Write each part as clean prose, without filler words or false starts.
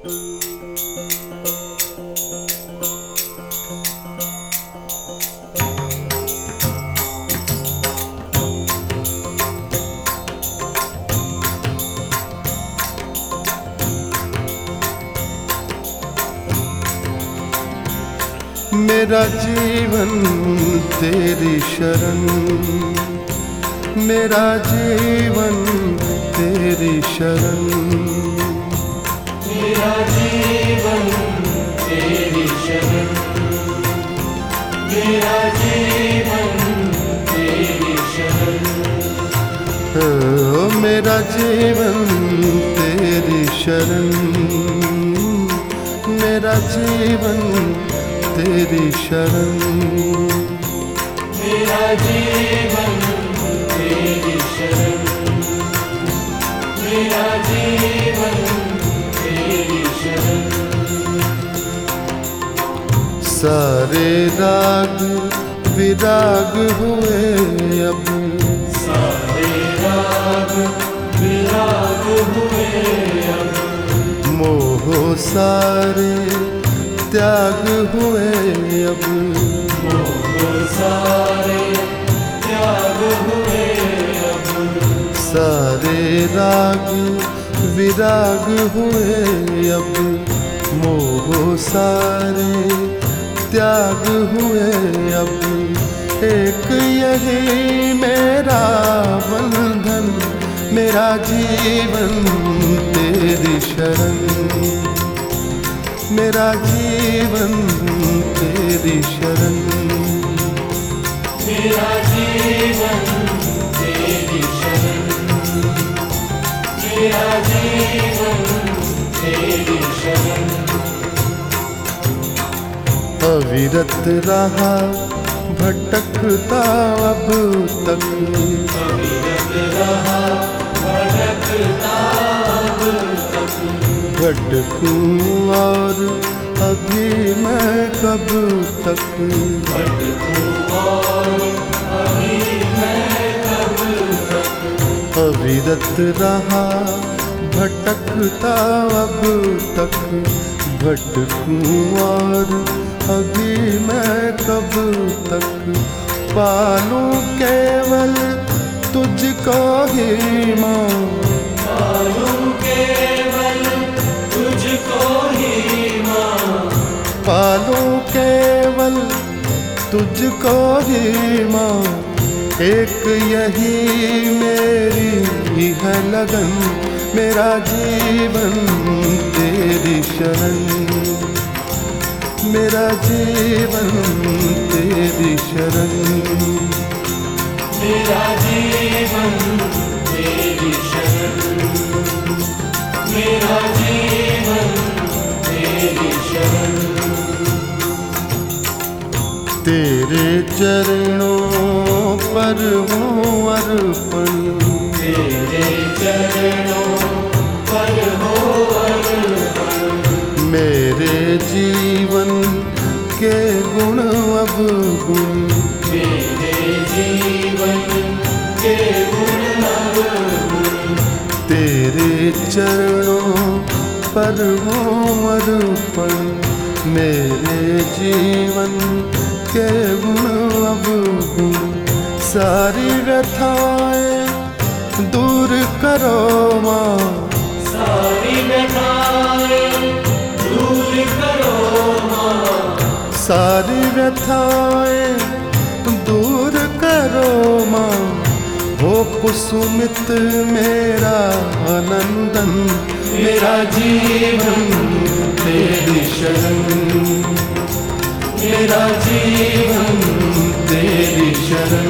मेरा जीवन तेरी शरण, मेरा जीवन तेरी शरण, मेरा जीवन तेरी शरण, मेरा जीवन तेरी शरण, मेरा जीवन तेरी शरण, मेरा जीवन तेरी शरण, मेरा जीवन तेरी शरण, मेरा जीवन तेरी शरण। सारे राग विराग हुए अब, सारे राग विराग हुए अब, मोह सारे त्याग हुए अब, मोह सारे त्याग हुए अब, सारे राग विराग हुए अब, मोह सारे त्याग हुए अब। एक यही मेरा बंधन, मेरा जीवन तेरी शरण, मेरा जीवन तेरी शरण, मेरा जीवन तेरी शरण, मेरा जीवन तेरी शरण। अविरत रहा भटकता अब तक, अविरत रहा भटकता अब तक, भटकूं और अभी मैं कब तक, भटकूं और अभी मैं कब तक, अविरत रहा भटकता अब तक, भटकूं और अभी मैं कब तक। पालूं केवल तुझको ही माँ, पालूं केवल तुझको ही माँ, पालूं केवल तुझको ही माँ। एक यही मेरी है लगन, मेरा जीवन तेरी शरण, मेरा जीवन तेरी शरण, मेरा जीवन तेरी शरण, मेरा जीवन तेरी शरण। तेरे चरणों पर हूँ अर्पण, तेरे चरणों पर हो अर्पण, मेरे जीवन के गुण अब गुण, मेरे जीवन के गुण अब गुण, तेरे चरणों पर हूँ अर्पण, मेरे जीवन के गुण अब गुण। सारी व्यथाएं दूर करो माँ, सारी व्यथाएं दूर करो माँ, सारी व्यथाएं दूर करो माँ। हो कुसुमित मेरा आनंदन, मेरा जीवन तेरी शरण, मेरा जीवन तेरी शरण।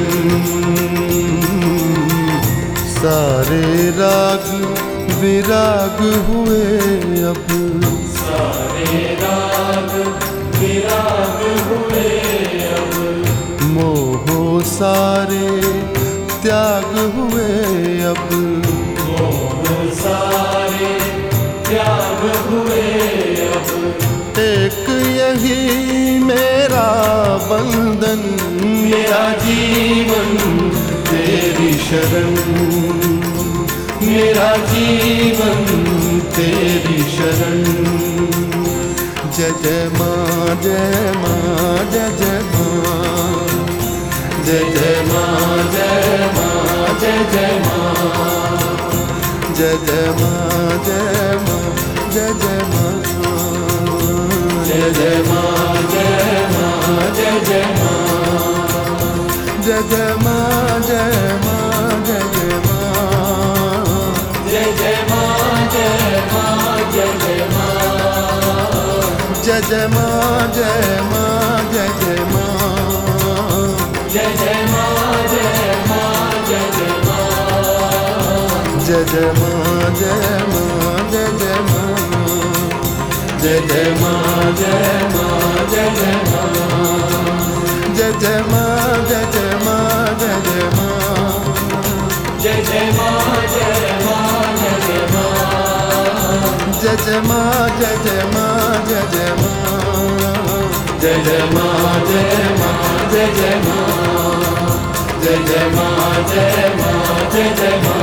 सारे राग विराग हुए अब, सारे राग विराग हुए अब, मोह सारे त्याग हुए अब, मोह सारे त्याग हुए अब। एक यही मेरा बंधन, मेरा जीवन तेरी शरण, मेरा जीवन तेरी शरण। जय जय माँ जय माँ जय जय माँ, जय जय माँ जय माँ जय जय माँ, जय जय माँ जय माँ जय जय माँ, जय जय माँ जय माँ जय जय माँ, जय जय माँ जय माँ जय जय माँ, जय जय माँ जय माँ जय जय माँ, जय जय माँ जय माँ जय जय माँ, जय जय माँ जय माँ जय जय माँ, जय जय माँ जय माँ जय जय माँ, जय जय माँ जय माँ जय जय माँ, जय जय माँ जय जय माँ जय जय माँ, जय जय माँ जय माँ जय जय माँ, जय जय माँ जय जय माँ जय जय माँ, जय जय माँ जय माँ जय जय माँ, जय जय माँ जय माँ जय जय माँ।